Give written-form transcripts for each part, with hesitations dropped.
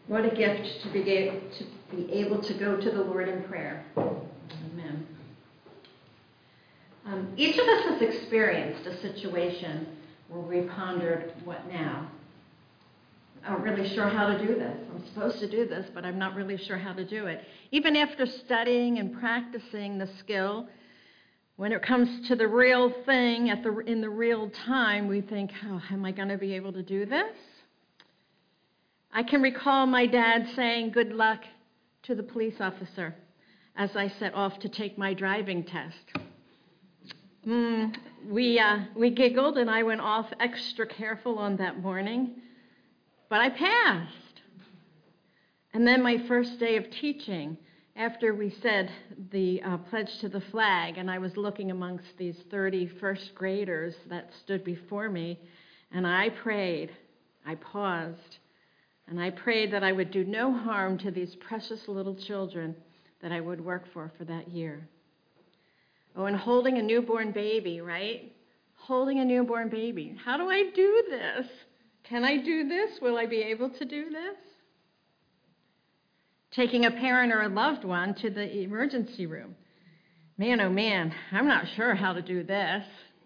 What a gift to be able to go to the Lord in prayer. Amen. Each of us has experienced a situation where we pondered, what now? I'm not really sure how to do this. I'm supposed to do this, but I'm not really sure how to do it. Even after studying and practicing the skill, when it comes to the real thing in the real time, we think, oh, am I going to be able to do this? I can recall my dad saying good luck to the police officer as I set off to take my driving test. We giggled and I went off extra careful on that morning, but I passed. And then my first day of teaching, after we said the pledge to the flag, and I was looking amongst these 30 first graders that stood before me, and I prayed, I paused, and I prayed that I would do no harm to these precious little children that I would work for that year. Oh, and holding a newborn baby, right? Holding a newborn baby. How do I do this? Can I do this? Will I be able to do this? Taking a parent or a loved one to the emergency room. Man, oh man, I'm not sure how to do this.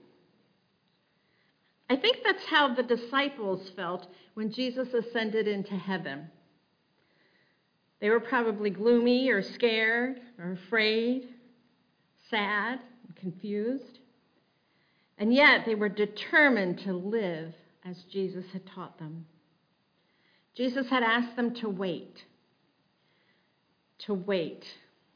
I think that's how the disciples felt when Jesus ascended into heaven. They were probably gloomy or scared or afraid, sad and confused. And yet they were determined to live as Jesus had taught them. Jesus had asked them to wait. To wait.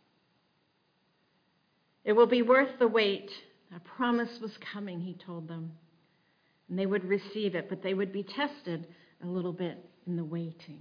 It will be worth the wait. A promise was coming, he told them. And they would receive it, but they would be tested a little bit in the waiting.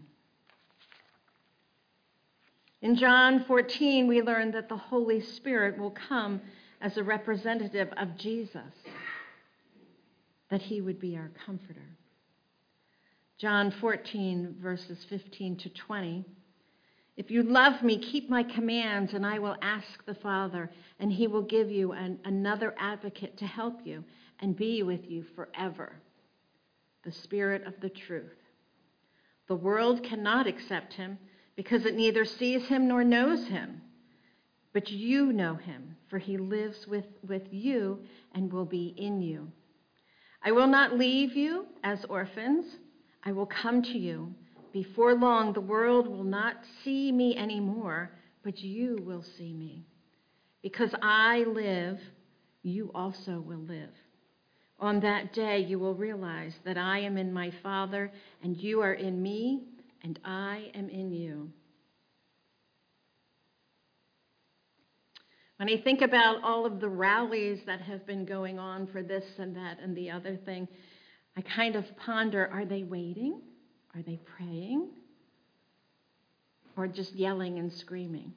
In John 14, we learn that the Holy Spirit will come as a representative of Jesus, that he would be our comforter. John 14, verses 15 to 20. If you love me, keep my commands, and I will ask the Father, and he will give you another advocate to help you and be with you forever, the Spirit of the truth. The world cannot accept him because it neither sees him nor knows him. But you know him, for he lives with you and will be in you. I will not leave you as orphans. I will come to you. Before long, the world will not see me anymore, but you will see me. Because I live, you also will live. On that day, you will realize that I am in my Father, and you are in me, and I am in you. When I think about all of the rallies that have been going on for this and that and the other thing, I kind of ponder, are they waiting? Are they praying? Or just yelling and screaming?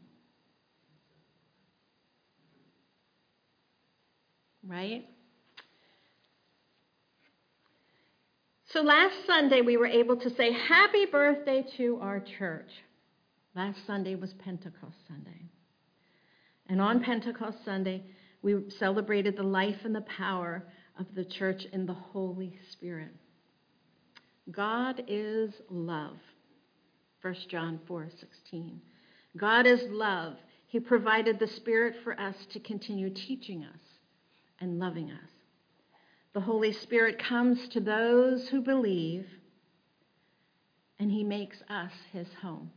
Right? So last Sunday, we were able to say happy birthday to our church. Last Sunday was Pentecost Sunday. And on Pentecost Sunday, we celebrated the life and the power of the church in the Holy Spirit. God is love. 1 John 4:16. God is love. He provided the Spirit for us to continue teaching us and loving us. The Holy Spirit comes to those who believe, and he makes us his home.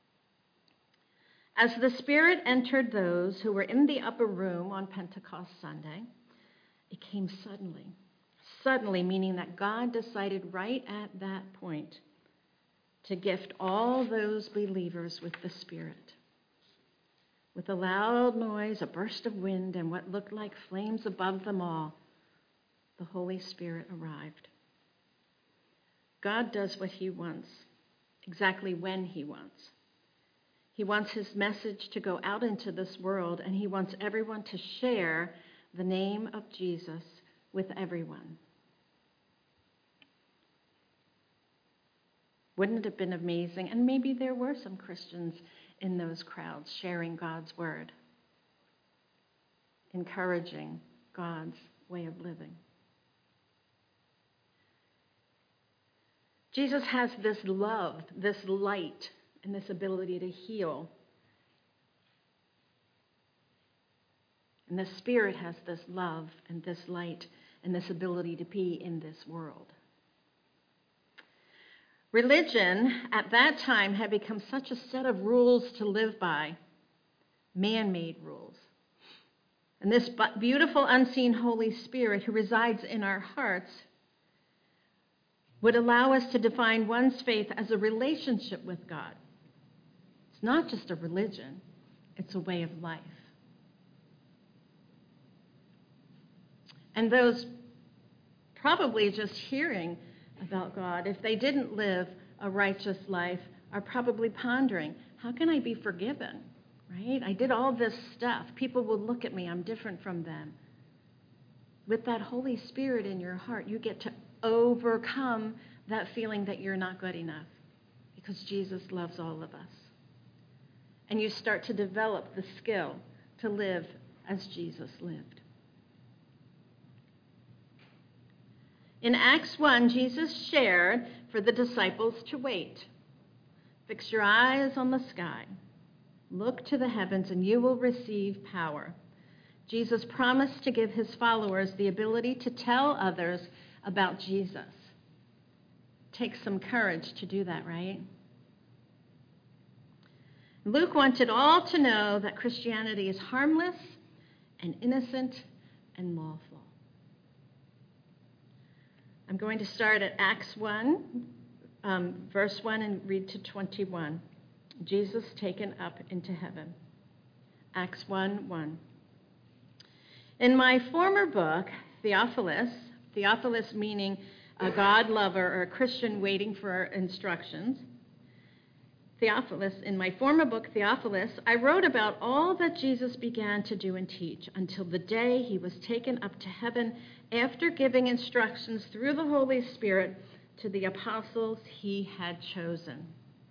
As the Spirit entered those who were in the upper room on Pentecost Sunday, it came suddenly. Suddenly, meaning that God decided right at that point to gift all those believers with the Spirit. With a loud noise, a burst of wind, and what looked like flames above them all, the Holy Spirit arrived. God does what he wants, exactly when he wants. He wants his message to go out into this world, and he wants everyone to share the name of Jesus with everyone. Wouldn't it have been amazing? And maybe there were some Christians in those crowds sharing God's word, encouraging God's way of living. Jesus has this love, this light, and this ability to heal. And the Spirit has this love and this light and this ability to be in this world. Religion at that time had become such a set of rules to live by, man-made rules. And this beautiful, unseen Holy Spirit who resides in our hearts would allow us to define one's faith as a relationship with God. It's not just a religion, it's a way of life. And those probably just hearing about God, if they didn't live a righteous life, are probably pondering, how can I be forgiven? Right? I did all this stuff. People will look at me. I'm different from them. With that Holy Spirit in your heart, you get to overcome that feeling that you're not good enough because Jesus loves all of us. And you start to develop the skill to live as Jesus lived. In Acts 1, Jesus shared for the disciples to wait. Fix your eyes on the sky. Look to the heavens and you will receive power. Jesus promised to give his followers the ability to tell others about Jesus. It takes some courage to do that, right? Luke wanted all to know that Christianity is harmless and innocent and lawful. I'm going to start at Acts 1, verse 1, and read to 21. Jesus taken up into heaven. Acts 1:1. In my former book, Theophilus meaning a God lover or a Christian waiting for instructions, in my former book, Theophilus, I wrote about all that Jesus began to do and teach until the day he was taken up to heaven after giving instructions through the Holy Spirit to the apostles he had chosen.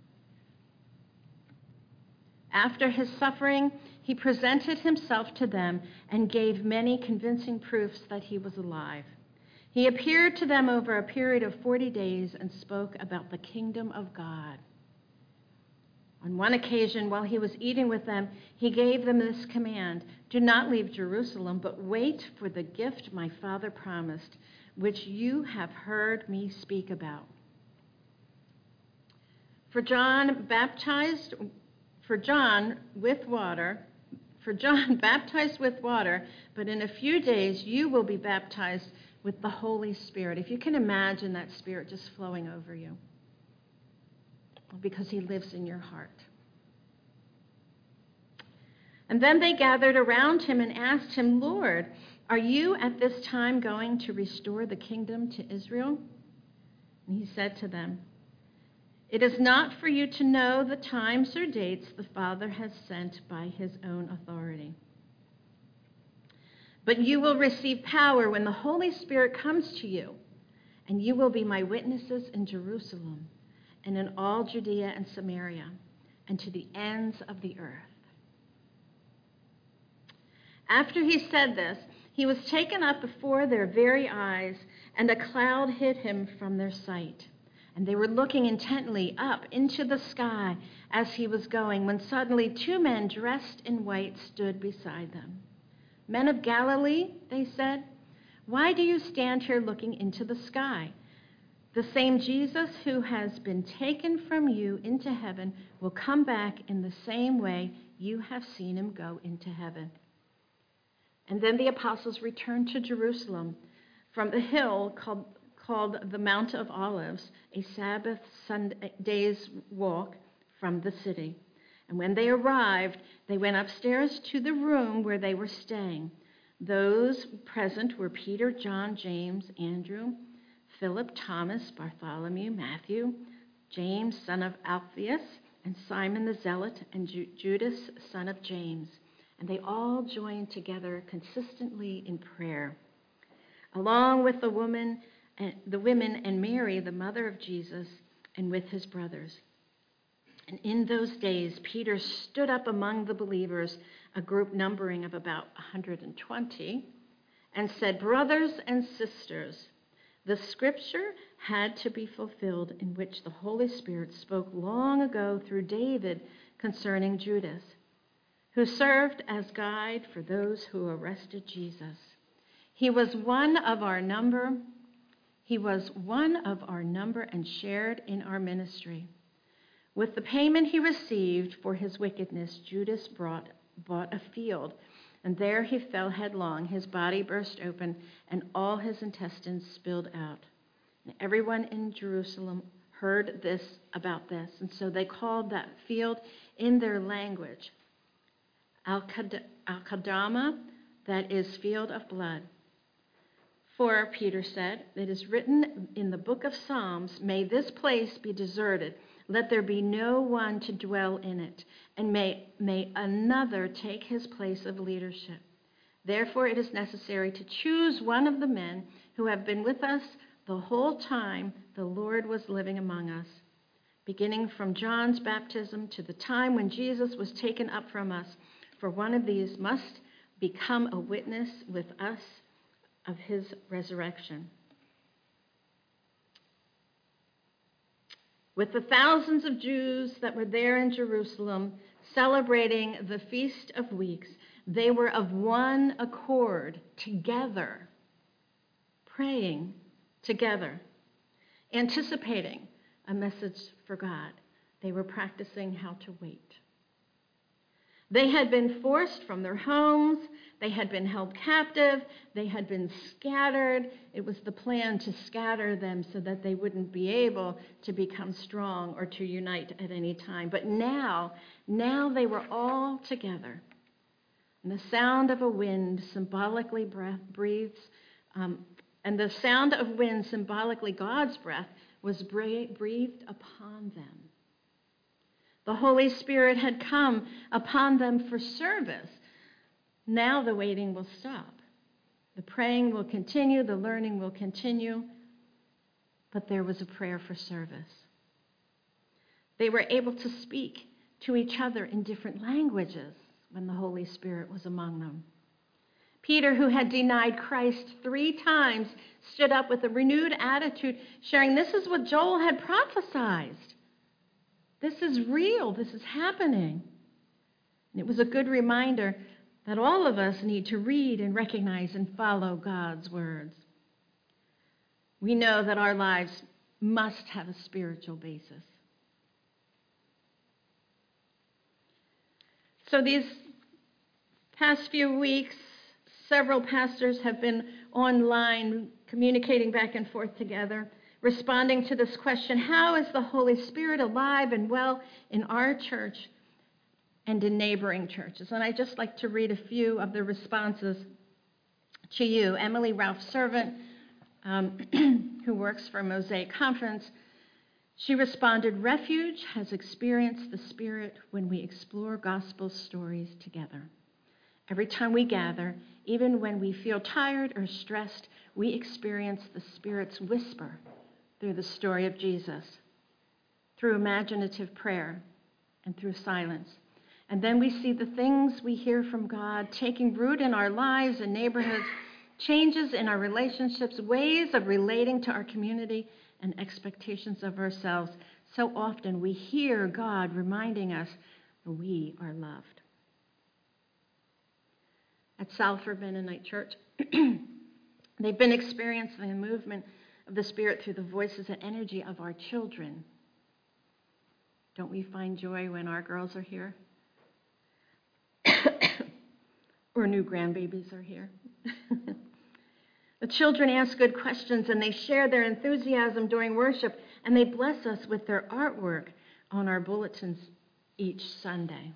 After his suffering, he presented himself to them and gave many convincing proofs that he was alive. He appeared to them over a period of 40 days and spoke about the kingdom of God. On one occasion, while he was eating with them, he gave them this command: do not leave Jerusalem, but wait for the gift my Father promised, which you have heard me speak about. For John baptized with water, but in a few days you will be baptized with the Holy Spirit. If you can imagine that Spirit just flowing over you, because he lives in your heart. And then they gathered around him and asked him, Lord, are you at this time going to restore the kingdom to Israel? And he said to them, it is not for you to know the times or dates the Father has sent by his own authority. But you will receive power when the Holy Spirit comes to you, and you will be my witnesses in Jerusalem and in all Judea and Samaria and to the ends of the earth. After he said this, he was taken up before their very eyes, and a cloud hid him from their sight. And they were looking intently up into the sky as he was going, when suddenly 2 men dressed in white stood beside them. Men of Galilee, they said, why do you stand here looking into the sky? The same Jesus who has been taken from you into heaven will come back in the same way you have seen him go into heaven. And then the apostles returned to Jerusalem from the hill called the Mount of Olives, a Sabbath Sunday's walk from the city. And when they arrived, they went upstairs to the room where they were staying. Those present were Peter, John, James, Andrew, Philip, Thomas, Bartholomew, Matthew, James, son of Alphaeus, and Simon the Zealot, and Judas, son of James. And they all joined together consistently in prayer, along with the women and Mary, the mother of Jesus, and with his brothers. And in those days, Peter stood up among the believers, a group numbering of about 120, and said, brothers and sisters, The scripture had to be fulfilled in which the Holy Spirit spoke long ago through David concerning Judas, who served as guide for those who arrested Jesus. He was one of our number. He was one of our number and shared in our ministry. With the payment he received for his wickedness, Judas bought a field, and there he fell headlong. His body burst open, and all his intestines spilled out. And everyone in Jerusalem heard about this, and so they called that field in their language Al-Qadama, that is, field of blood. For, Peter said, it is written in the book of Psalms, may this place be deserted, let there be no one to dwell in it, and may another take his place of leadership. Therefore it is necessary to choose one of the men who have been with us the whole time the Lord was living among us, beginning from John's baptism to the time when Jesus was taken up from us. For one of these must become a witness with us of his resurrection. With the thousands of Jews that were there in Jerusalem celebrating the Feast of Weeks, they were of one accord, together, praying together, anticipating a message for God. They were practicing how to wait. They had been forced from their homes. They had been held captive. They had been scattered. It was the plan to scatter them so that they wouldn't be able to become strong or to unite at any time. But now they were all together. And the sound of a wind symbolically breathes, and the sound of wind, symbolically God's breath, was breathed upon them. The Holy Spirit had come upon them for service. Now the waiting will stop. The praying will continue, the learning will continue, but there was a prayer for service. They were able to speak to each other in different languages when the Holy Spirit was among them. Peter, who had denied Christ 3 times, stood up with a renewed attitude, sharing, this is what Joel had prophesied. This is real. This is happening. And it was a good reminder that all of us need to read and recognize and follow God's words. We know that our lives must have a spiritual basis. So these past few weeks, several pastors have been online communicating back and forth together, responding to this question, how is the Holy Spirit alive and well in our church and in neighboring churches? And I'd just like to read a few of the responses to you. Emily Ralph Servant, who works for Mosaic Conference, she responded, Refuge has experienced the Spirit when we explore gospel stories together. Every time we gather, even when we feel tired or stressed, we experience the Spirit's whisper through the story of Jesus, through imaginative prayer, and through silence. And then we see the things we hear from God taking root in our lives and neighborhoods, changes in our relationships, ways of relating to our community, and expectations of ourselves. So often we hear God reminding us that we are loved. At Salford Mennonite Church, they've been experiencing the movement of the Spirit through the voices and energy of our children. Don't we find joy when our girls are here? Or new grandbabies are here? The children ask good questions, and they share their enthusiasm during worship, and they bless us with their artwork on our bulletins each Sunday.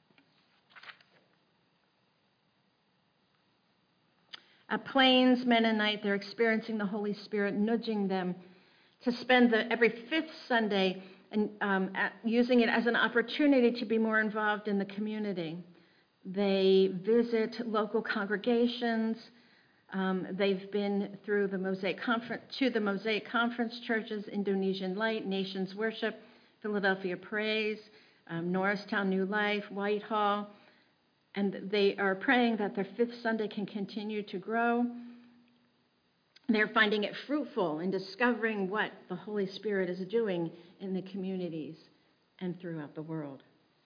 At Plains Mennonite, they're experiencing the Holy Spirit nudging them to spend every 5th Sunday and using it as an opportunity to be more involved in the community. They visit local congregations. They've been through the Mosaic Conference churches, Indonesian Light, Nations Worship, Philadelphia Praise, Norristown New Life, Whitehall. And they are praying that their 5th Sunday can continue to grow. They're finding it fruitful in discovering what the Holy Spirit is doing in the communities and throughout the world.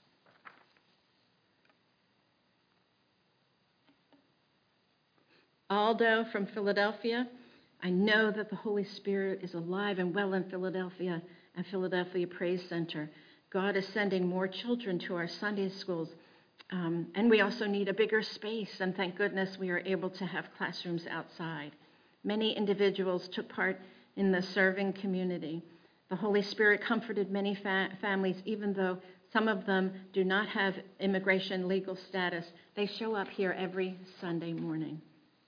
Aldo from Philadelphia, I know that the Holy Spirit is alive and well in Philadelphia and Philadelphia Praise Center. God is sending more children to our Sunday schools. And we also need a bigger space, and thank goodness we are able to have classrooms outside. Many individuals took part in the serving community. The Holy Spirit comforted many families, even though some of them do not have immigration legal status. They show up here every Sunday morning.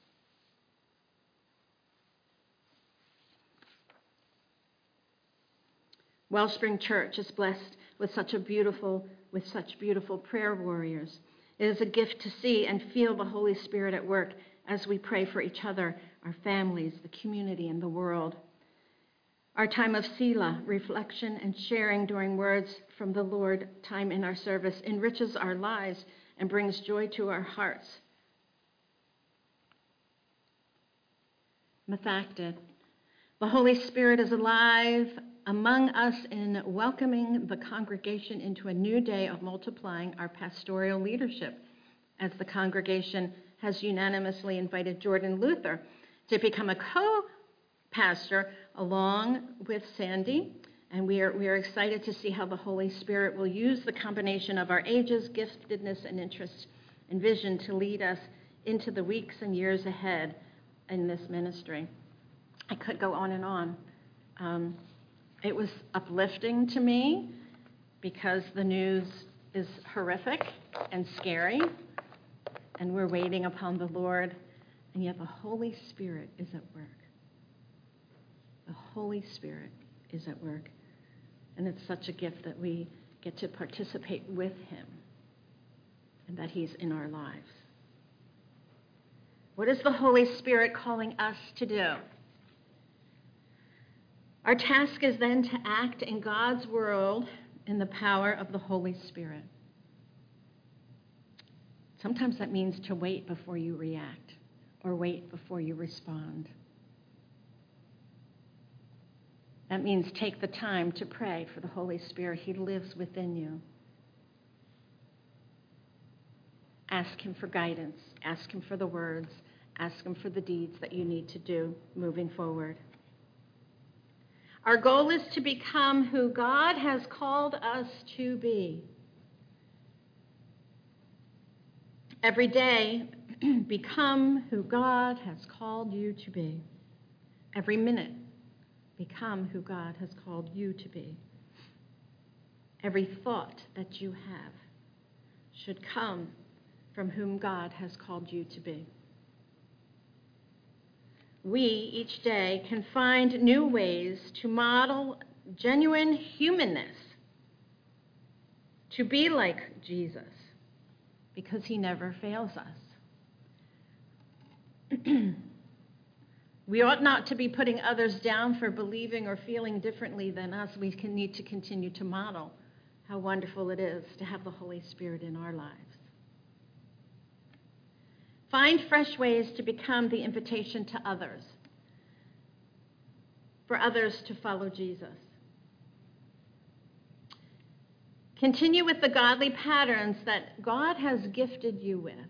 Wellspring Church is blessed with such beautiful prayer warriors. It is a gift to see and feel the Holy Spirit at work as we pray for each other, our families, the community, and the world. Our time of Selah, reflection and sharing during words from the Lord, time in our service, enriches our lives and brings joy to our hearts. Methacted. The Holy Spirit is alive among us in welcoming the congregation into a new day of multiplying our pastoral leadership, as the congregation has unanimously invited Jordan Luther to become a co-pastor along with Sandy. And we are excited to see how the Holy Spirit will use the combination of our ages, giftedness, and interest and vision to lead us into the weeks and years ahead in this ministry. I could go on and on. It was uplifting to me because the news is horrific and scary, and we're waiting upon the Lord, and yet the Holy Spirit is at work. The Holy Spirit is at work, and it's such a gift that we get to participate with Him and that He's in our lives. What is the Holy Spirit calling us to do? Our task is then to act in God's world in the power of the Holy Spirit. Sometimes that means to wait before you react or wait before you respond. That means take the time to pray for the Holy Spirit. He lives within you. Ask Him for guidance. Ask Him for the words. Ask Him for the deeds that you need to do moving forward. Our goal is to become who God has called us to be. Every day, become who God has called you to be. Every minute, become who God has called you to be. Every thought that you have should come from whom God has called you to be. We, each day, can find new ways to model genuine humanness, to be like Jesus, because He never fails us. We ought not to be putting others down for believing or feeling differently than us. We need to continue to model how wonderful it is to have the Holy Spirit in our lives. Find fresh ways to become the invitation to others, for others to follow Jesus. Continue with the godly patterns that God has gifted you with.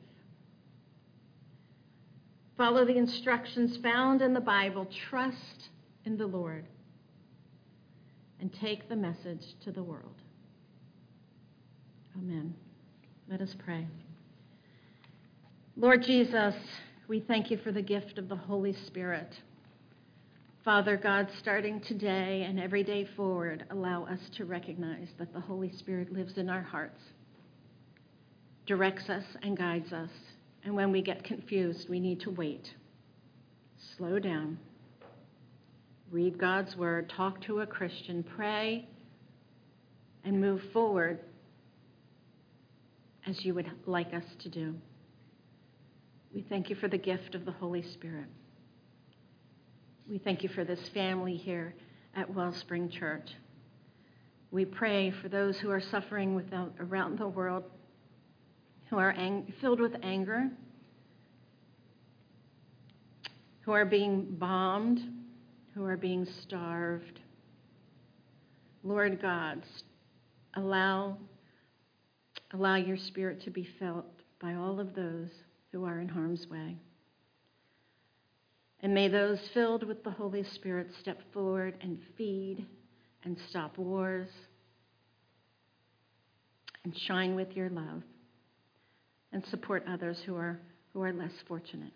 Follow the instructions found in the Bible. Trust in the Lord. And take the message to the world. Amen. Let us pray. Lord Jesus, we thank you for the gift of the Holy Spirit. Father God, starting today and every day forward, allow us to recognize that the Holy Spirit lives in our hearts, directs us and guides us. And when we get confused, we need to wait, slow down, read God's word, talk to a Christian, pray, and move forward as you would like us to do. We thank you for the gift of the Holy Spirit. We thank you for this family here at Wellspring Church. We pray for those who are suffering around the world, who are filled with anger, who are being bombed, who are being starved. Lord God, allow your Spirit to be felt by all of those who are in harm's way. And may those filled with the Holy Spirit step forward and feed and stop wars and shine with your love and support others who are less fortunate.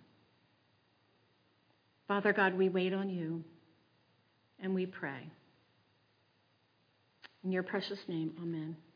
Father God, we wait on you and we pray. In your precious name, amen.